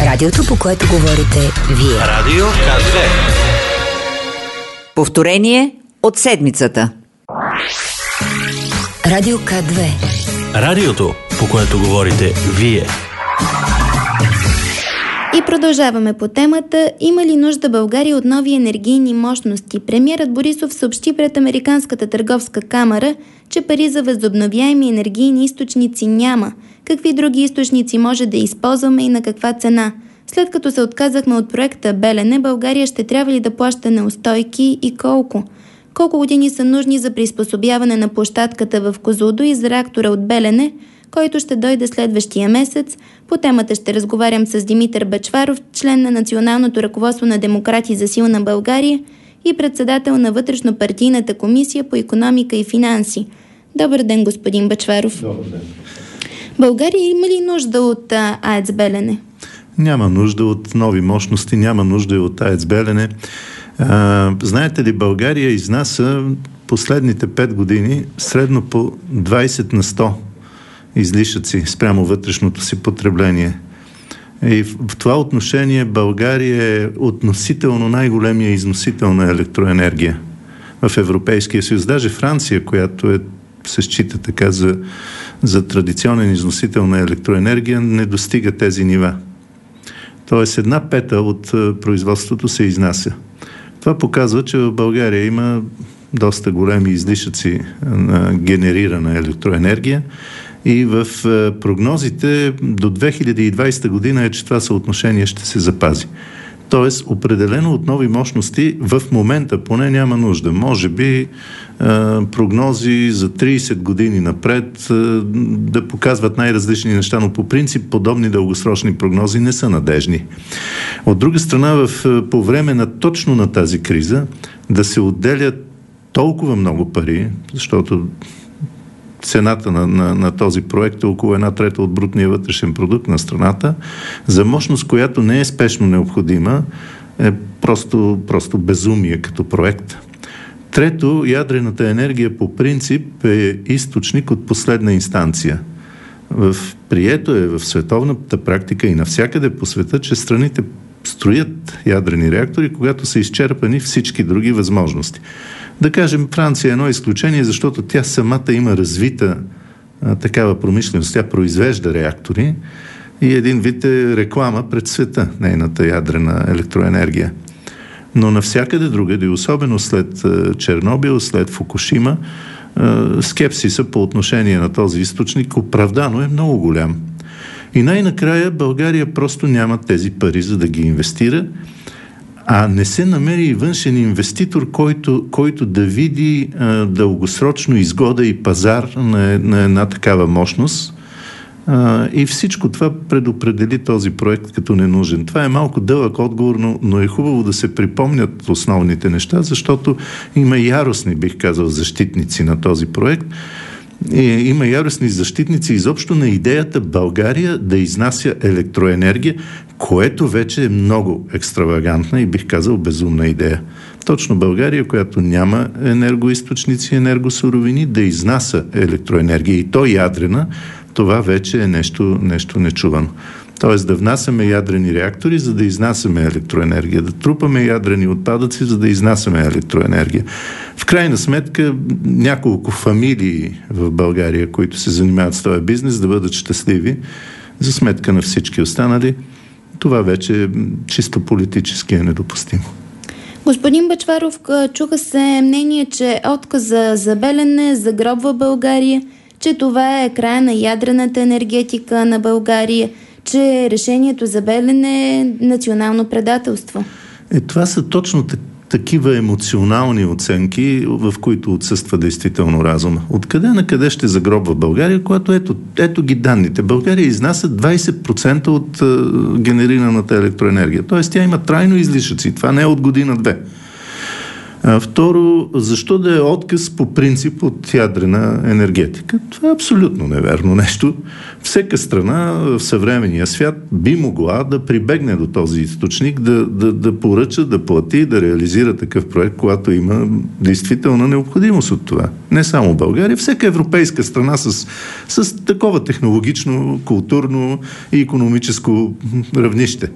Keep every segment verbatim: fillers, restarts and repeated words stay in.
Радиото, по което говорите вие. Радио К две. Повторение от седмицата. Радио К две. Радиото, по което говорите вие. И продължаваме по темата: има ли нужда България от нови енергийни мощности? Премиерът Борисов съобщи пред Американската търговска камара, че пари за възобновяеми енергийни източници няма. Какви други източници може да използваме и на каква цена? След като се отказахме от проекта Белене, България ще трябва ли да плаща неустойки и колко? Колко години са нужни за приспособяване на площадката в Козлодуй за реактора от Белене, който ще дойде следващия месец? По темата ще разговарям с Димитър Бъчваров, член на Националното ръководство на Демократи за силна България и председател на Вътрешно-партийната комисия по икономика и финанси. Добър ден, господин Бъчваров. Добър ден. България има ли нужда от а, АЕЦ Белене? Няма нужда от нови мощности, няма нужда и от АЕЦ Белене. А, знаете ли, България изнася последните пет години средно по двайсет на сто излишъци спрямо вътрешното си потребление. И в, в това отношение България е относително най-големия износител на електроенергия в Европейския съюз. Даже Франция, която е, се счита така за, за традиционен износител на електроенергия, не достига тези нива. Тоест една пета от производството се изнася. Това показва, че в България има доста големи излишъци на генерирана електроенергия и в прогнозите до две хиляди и двайсета година е, че това съотношение ще се запази. Тоест, определено от нови мощности в момента поне няма нужда. Може би прогнози за трийсет години напред да показват най-различни неща, но по принцип подобни дългосрочни прогнози не са надежни. От друга страна, в, по време на точно на тази криза да се отделят толкова много пари, защото цената на, на, на този проект е около една трета от брутния вътрешен продукт на страната, за мощност, която не е спешно необходима, е просто, просто безумие като проект. Трето, ядрената енергия по принцип е източник от последна инстанция. В, прието е в световната практика и навсякъде по света, че страните строят ядрени реактори, когато са изчерпани всички други възможности. Да кажем, Франция е едно изключение, защото тя самата има развита а, такава промишленост. Тя произвежда реактори и един вид е реклама пред света, нейната ядрена електроенергия. Но навсякъде другаде, особено след а, Чернобил, след Фукушима, а, скепсиса по отношение на този източник оправдано е много голям. И най-накрая България просто няма тези пари, за да ги инвестира, а не се намери и външен инвеститор, който, който да види а, дългосрочно изгода и пазар на, на една такава мощност. А, и всичко това предопредели този проект като ненужен. Това е малко дълъг отговор, но, но е хубаво да се припомнят основните неща, защото има яростни, бих казал, защитници на този проект. И има яростни защитници изобщо на идеята България да изнася електроенергия, което вече е много екстравагантна и бих казал безумна идея. Точно България, която няма енергоизточници, енергосуровини, да изнася електроенергия и то ядрена, това вече е нещо, нещо нечувано. Тоест да внасяме ядрени реактори, за да изнасяме електроенергия, да трупаме ядрени отпадъци, за да изнасяме електроенергия. В крайна сметка, няколко фамилии в България, които се занимават с този бизнес, да бъдат щастливи за сметка на всички останали, това вече чисто политически е недопустимо. Господин Бъчваров, чуха се мнение, че отказа за Белене загробва България, че това е края на ядрената енергетика на България, че решението за Белене е национално предателство. Е, това са точно так, такива емоционални оценки, в които отсъства действително разума. Откъде на къде ще загробва България, когато ето, ето ги данните. България изнася двайсет процента от е, генерираната електроенергия. Тоест тя има трайно излишъци. Това не е от година-две. А, второ, защо да е отказ по принцип от ядрена енергетика? Това е абсолютно неверно нещо. Всяка страна в съвременния свят би могла да прибегне до този източник, да, да, да поръча, да плати, да реализира такъв проект, когато има действителна необходимост от това. Не само България, всяка европейска страна с, с такова технологично, културно и икономическо равнище.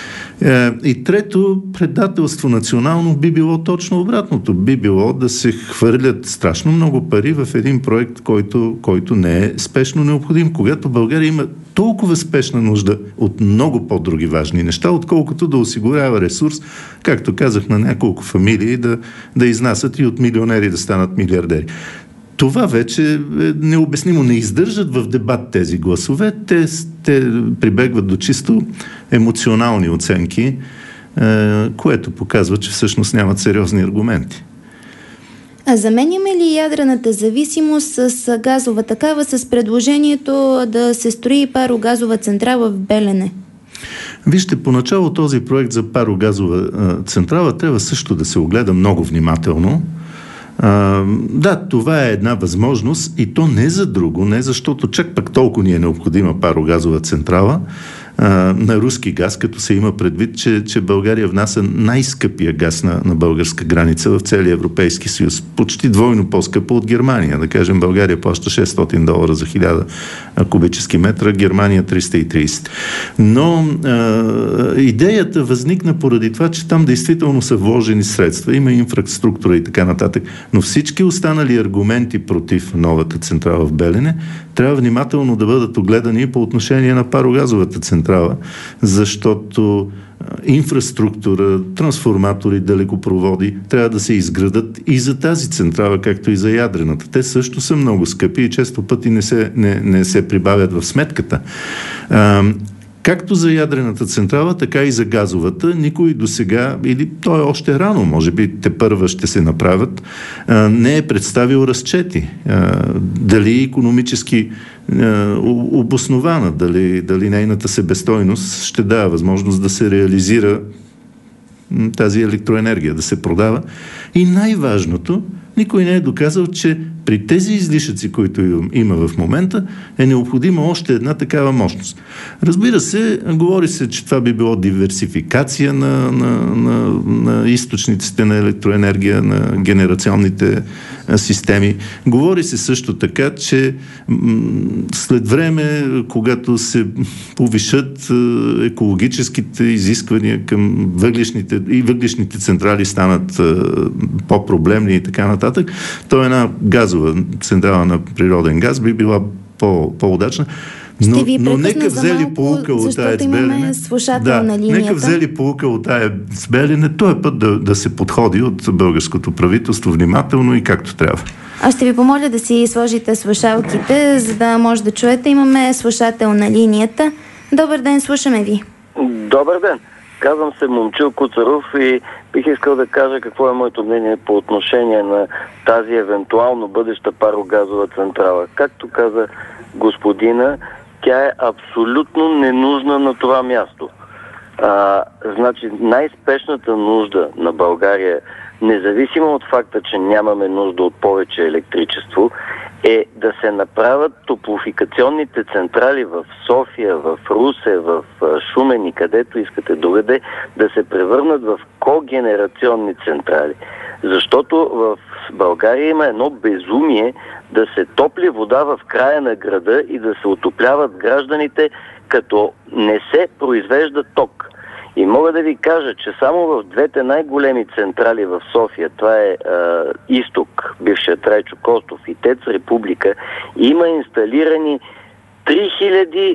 И трето, предателство национално би било точно обратното. Би било да се хвърлят страшно много пари в един проект, който, който не е спешно необходим. Когато България има толкова спешна нужда от много по-други важни неща, отколкото да осигурява ресурс, както казах, на няколко фамилии да, да изнасят и от милионери да станат милиардери. Това вече е необяснимо. Не издържат в дебат тези гласове. Те, те прибегват до чисто емоционални оценки, е, което показва, че всъщност нямат сериозни аргументи. А заменяме ли ядрената зависимост с газова такава, с предложението да се строи парогазова централа в Белене? Вижте, поначало този проект за парогазова централа трябва също да се огледа много внимателно. А, да, това е една възможност и то не за друго, не защото чак пък толкова ни е необходима парогазова централа а, на руски газ, като се има предвид, че, че България внася най-скъпия газ на, на българска граница в целия Европейски съюз. Почти двойно по-скъпо от Германия. Да кажем, България плаща шестстотин долара за хиляда кубически метра, Германия триста и трийсет. Но а, идеята възникна поради това, че там действително са вложени средства, има инфраструктура и така нататък. Но всички останали аргументи против новата централа в Белене трябва внимателно да бъдат огледани по отношение на парогазовата централа, защото инфраструктура, трансформатори, далекопроводи трябва да се изградат и за тази централа, както и за ядрената. Те също са много скъпи и често пъти не се, не, не се прибавят в сметката. А, Както за ядрената централа, така и за газовата, никой до сега, или то е още рано, може би те първа ще се направят, не е представил разчети. Дали икономически обоснована, дали, дали нейната себестойност ще дава възможност да се реализира тази електроенергия, да се продава. И най-важното, никой не е доказал, че при тези излишъци, които има в момента, е необходима още една такава мощност. Разбира се, говори се, че това би било диверсификация на, на, на, на източниците на електроенергия, на генерационните системи. Говори се също така, че м- след време, когато се повишат е, екологическите изисквания към въглишните и въглишните централи станат е, по-проблемни и така нататък, то една газова централа на природен газ би била по, по-удачна. Но, Ще ви но нека взели малко, поука от АЕЦ Белене. Да, на нека взели поука от АЕЦ Белене. Този път да, да се подходи от българското правителство внимателно и както трябва. Аз ще ви помоля да си сложите слушалките, за да може да чуете. Имаме слушател на линията. Добър ден, слушаме ви. Добър ден. Казвам се Момчил Куцаров и бих искал да кажа какво е моето мнение по отношение на тази евентуално бъдеща парогазова централа. Както каза господина, тя е абсолютно ненужна на това място. А, значи най-спешната нужда на България, независимо от факта, че нямаме нужда от повече електричество, е да се направят топлофикационните централи в София, в Русе, в Шумен и където искате другаде, да се превърнат в когенерационни централи. Защото в България има едно безумие да се топли вода в края на града и да се отопляват гражданите, като не се произвежда ток. И мога да ви кажа, че само в двете най-големи централи в София, това е, е Изток, бившия Трайчо Костов и ТЕЦ Република, има инсталирани три хиляди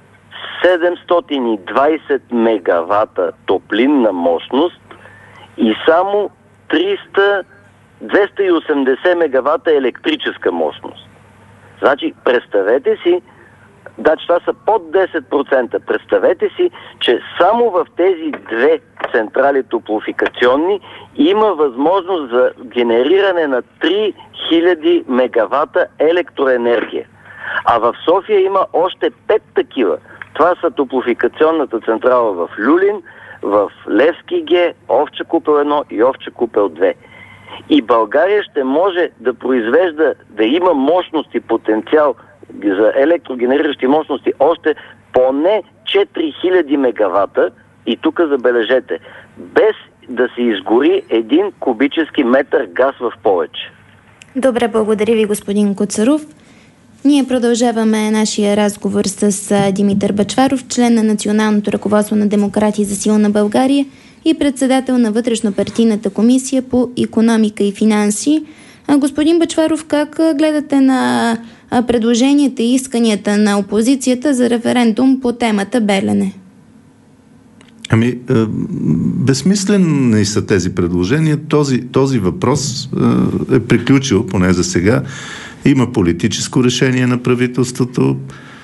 седемстотин и двайсет мегавата топлинна мощност и само триста двеста и осемдесет мегавата електрическа мощност. Значи, представете си, да, че това са под десет процента. Представете си, че само в тези две централи топлофикационни има възможност за генериране на три хиляди мегавата електроенергия. А в София има още пет такива. Това са топлофикационната централа в Люлин, в Левски Г, Овча купел едно и Овча купел две. и България ще може да произвежда, да има мощности, потенциал за електрогенериращи мощности още поне четири хиляди мегавата, и тук забележете, без да се изгори един кубически метър газ в повече. Добре, благодаря ви, господин Куцаров. Ние продължаваме нашия разговор с Димитър Бъчваров, член на Националното ръководство на Демократи за силна България и председател на Вътрешно-партийната комисия по икономика и финанси. А, господин Бъчваров, как гледате на предложенията и исканията на опозицията за референдум по темата Белене? Ами, безсмислени са тези предложения. Този, този въпрос е приключил, поне за сега. Има политическо решение на правителството.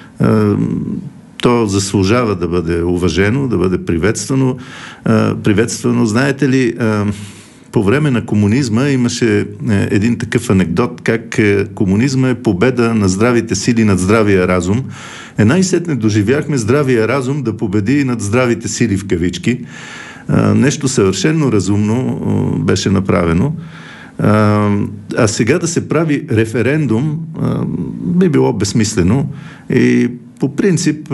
То заслужава да бъде уважено, да бъде приветствано. приветствано. Знаете ли, по време на комунизма имаше един такъв анекдот, как комунизма е победа на здравите сили над здравия разум. Е, най-сетне доживяхме здравия разум да победи над здравите сили в кавички. Нещо съвършено разумно беше направено. А сега да се прави референдум би било безсмислено и по принцип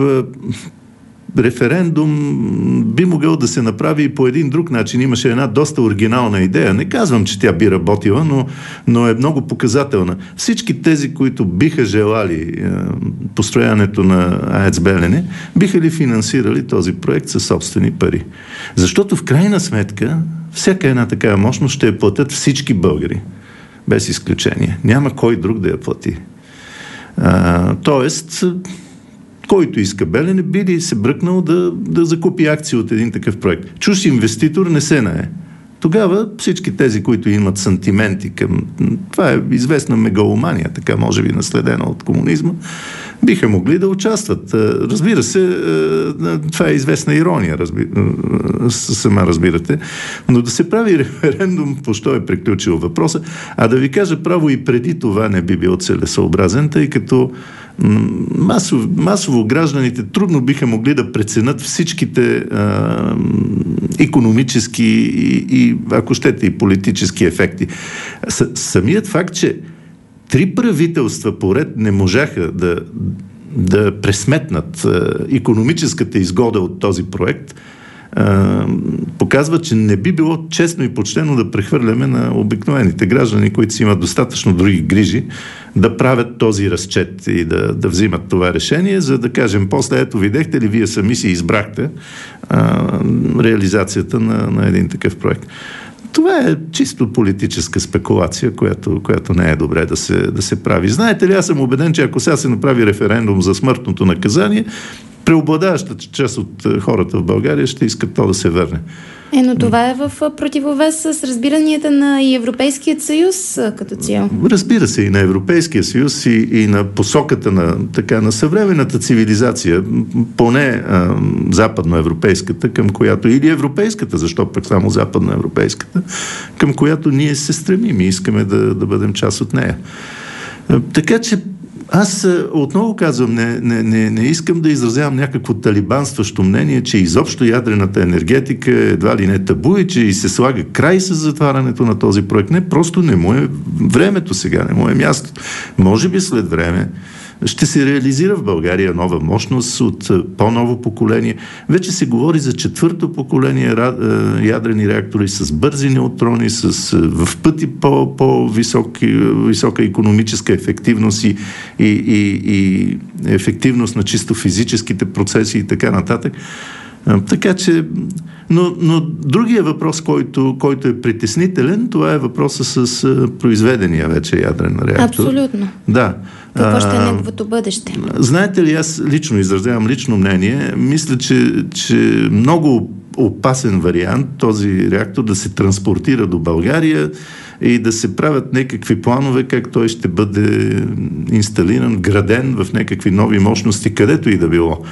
референдум би могъл да се направи и по един друг начин. Имаше една доста оригинална идея. Не казвам, че тя би работила, но, но е много показателна. Всички тези, които биха желали е, построяването на АЕЦ Белене, биха ли финансирали този проект със собствени пари? Защото в крайна сметка всяка една такава мощност ще я платят всички българи. Без изключение. Няма кой друг да я плати. А, тоест... който иска Белене, би ли се бръкнал да, да закупи акции от един такъв проект. Чужд инвеститор не се нае. Тогава всички тези, които имат сантименти към... Това е известна мегаломания, така може би наследена от комунизма, биха могли да участват. Разбира се, това е известна ирония, разби... сама разбирате, но да се прави референдум, по що е приключил въпроса, а да ви кажа право и преди това не би бил целесъобразен, тъй като масово, масово гражданите трудно биха могли да преценят всичките а, икономически и, и, ако щете, и политически ефекти. С, самият факт, че три правителства поред не можаха да, да пресметнат а, икономическата изгода от този проект, а, показва, че не би било честно и почтено да прехвърляме на обикновените граждани, които си имат достатъчно други грижи, да правят този разчет и да, да взимат това решение, за да кажем после, ето видяхте ли, вие сами си избрахте а, реализацията на, на един такъв проект. Това е чисто политическа спекулация, която, която не е добре да се, да се прави. Знаете ли, аз съм убеден, че ако сега се направи референдум за смъртното наказание, преобладаващата част от хората в България ще искат то да се върне. Е, но това е в противовес с разбиранията на и Европейският съюз като цяло. Разбира се, и на Европейския съюз, и, и на посоката на, така, на съвременната цивилизация, поне а, западноевропейската, към която, или европейската, защо пък само западноевропейската, към която ние се стремим и искаме да, да бъдем част от нея. А, така че аз отново казвам, не, не, не, не искам да изразявам някакво талибанстващо мнение, че изобщо ядрената енергетика едва ли не табу и че и се слага край с затварянето на този проект. Не, просто не му е времето сега, не му е мястото. Може би след време ще се реализира в България нова мощност от по-ново поколение. Вече се говори за четвърто поколение ядрени реактори с бързи неутрони, с в пъти по, по-висока икономическа ефективност и, и, и, и ефективност на чисто физическите процеси и така нататък. Така че, но, но другия въпрос, който, който е притеснителен, това е въпроса с произведения вече ядрен реактор. Абсолютно. Да. Какво ще е неговото бъдеще? Знаете ли, аз лично изразявам лично мнение, мисля, че, че много опасен вариант този реактор да се транспортира до България и да се правят някакви планове, как той ще бъде инсталиран, граден в някакви нови мощности, където и да било.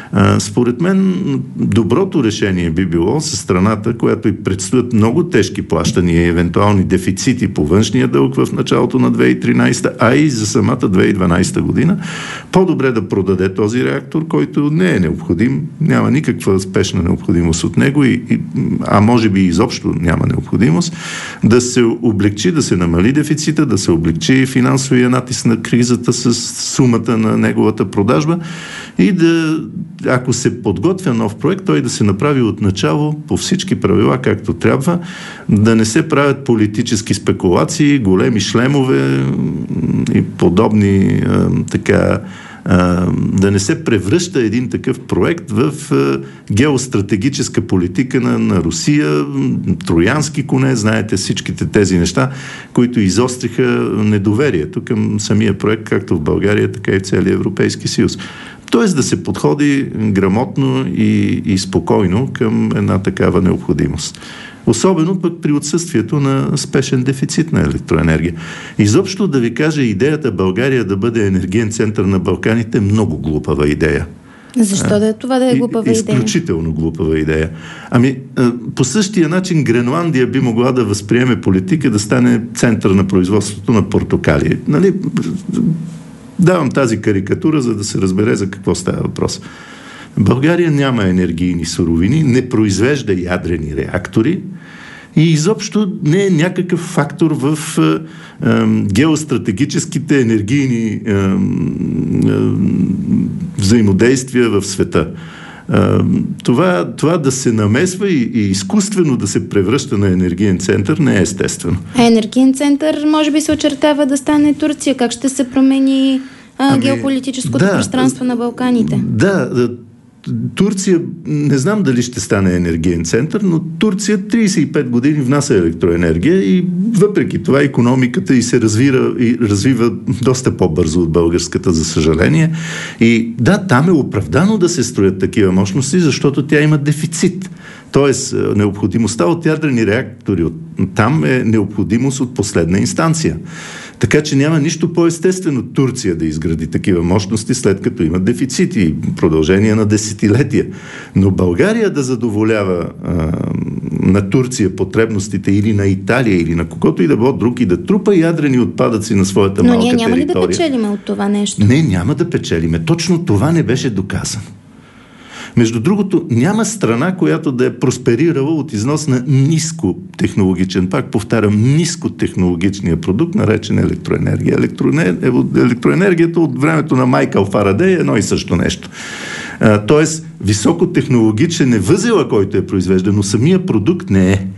А, според мен доброто решение би било със страната, която и предстоят много тежки плащания и евентуални дефицити по външния дълг в началото на две хиляди и тринадесета, а и за самата две хиляди и дванадесета година, по-добре да продаде този реактор, който не е необходим, няма никаква спешна необходимост от него, и, и, а може би изобщо няма необходимост, да се облегчи, да се намали дефицита, да се облегчи финансовия натиск на кризата с сумата на неговата продажба и да, ако се подготвя нов проект, той да се направи от начало по всички правила, както трябва, да не се правят политически спекулации, големи шлемове и подобни така, да не се превръща един такъв проект в геостратегическа политика на, на Русия, троянски коне, знаете всичките тези неща, които изостриха недоверието към самия проект, както в България, така и в целия Европейски съюз. Тоест да се подходи грамотно и, и спокойно към една такава необходимост. Особено пък при отсъствието на спешен дефицит на електроенергия. Изобщо да ви кажа, идеята България да бъде енергиен център на Балканите е много глупава идея. Защо да е това да е глупава и, идея? Изключително глупава идея. Ами, по същия начин Гренландия би могла да възприеме политика да стане център на производството на портокали. Нали? Давам тази карикатура, за да се разбере за какво става въпрос. България няма енергийни суровини, не произвежда ядрени реактори и изобщо не е някакъв фактор в е, е, геостратегическите енергийни е, е, взаимодействия в света. Е, това, това да се намесва и, и изкуствено да се превръща на енергиен център не е естествено. А енергиен център може би се очертава да стане Турция. Как ще се промени а, ами, геополитическото да, пространство на Балканите? Да, да. Турция, не знам дали ще стане енергиен център, но Турция тридесет и пет години внася електроенергия и въпреки това икономиката и се развира, и развива доста по-бързо от българската, за съжаление. И да, там е оправдано да се строят такива мощности, защото тя има дефицит. Тоест, необходимостта от ядрени реактори от там е необходимост от последна инстанция. Така че няма нищо по-естествено Турция да изгради такива мощности, след като има дефицити и продължение на десетилетия. Но България да задоволява а, на Турция потребностите или на Италия, или на когото и да било друг и да трупа ядрени отпадъци на своята малка територия. Но ние няма ли да печелиме от това нещо? Не, няма да печелиме. Точно това не беше доказано. Между другото, няма страна, която да е просперирала от износ на нискотехнологичен, пак повтарям, нискотехнологичния продукт, наречен електроенергия. Електроенергията от времето на Майкъл Фарадей е едно и също нещо. А, тоест, високотехнологичен е възела, който е произвеждан, но самия продукт не е.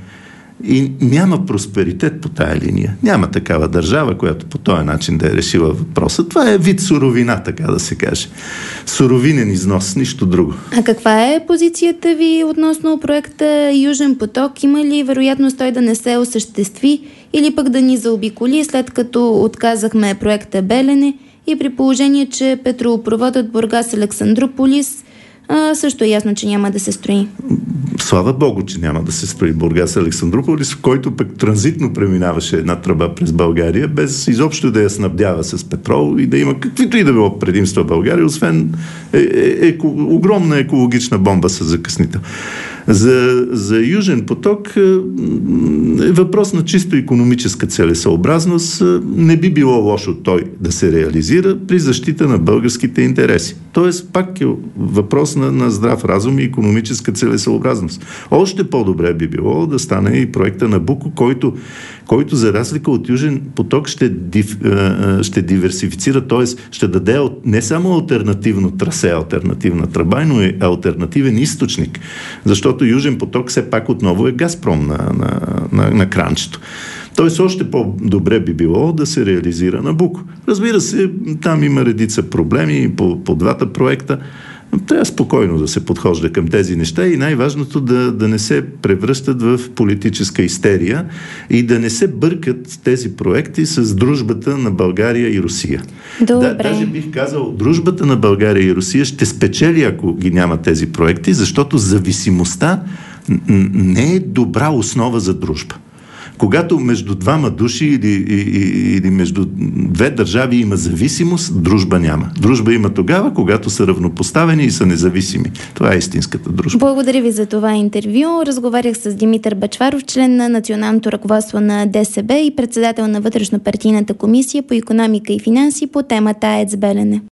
И няма просперитет по тая линия. Няма такава държава, която по този начин да е решила въпроса. Това е вид суровина, така да се каже. Суровинен износ, нищо друго. А каква е позицията ви относно проекта Южен поток? Има ли вероятност той да не се осъществи или пък да ни заобиколи, след като отказахме проекта Белене и при положение, че петролопроводът Бургас-Александруполис А, също е ясно, че няма да се строи. Слава Богу, че няма да се строи Бургас-Александруполис, в който пък транзитно преминаваше една тръба през България, без изобщо да я снабдява с петрол и да има каквито и да било предимства в България, освен е, е, е, огромна екологична бомба с закъснител. За, за Южен поток е въпрос на чисто икономическа целесъобразност. Не би било лошо той да се реализира при защита на българските интереси. Тоест, пак е въпрос на, на здрав разум и икономическа целесъобразност. Още по-добре би било да стане и проекта Набуко, който, който за разлика от Южен поток ще, див, ще диверсифицира, т.е. ще даде не само алтернативно трасе, алтернативна тръба, но и алтернативен източник. Защото Южен поток все пак отново е Газпром на, на, на, на кранчето. Тоест още по-добре би било да се реализира Набуко. Разбира се, там има редица проблеми по, по двата проекта. Трябва спокойно да се подхожда към тези неща и най-важното да, да не се превръщат в политическа истерия и да не се бъркат тези проекти с дружбата на България и Русия. Добре. Да, даже бих казал, дружбата на България и Русия ще спечели, ако ги няма тези проекти, защото зависимостта не е добра основа за дружба. Когато между двама души или, или, или между две държави има зависимост, дружба няма. Дружба има тогава, когато са равнопоставени и са независими. Това е истинската дружба. Благодаря ви за това интервю. Разговарях с Димитър Бъчваров, член на националното ръководство на ДСБ и председател на вътрешно-партийната комисия по икономика и финанси по темата АЕЦ Белене.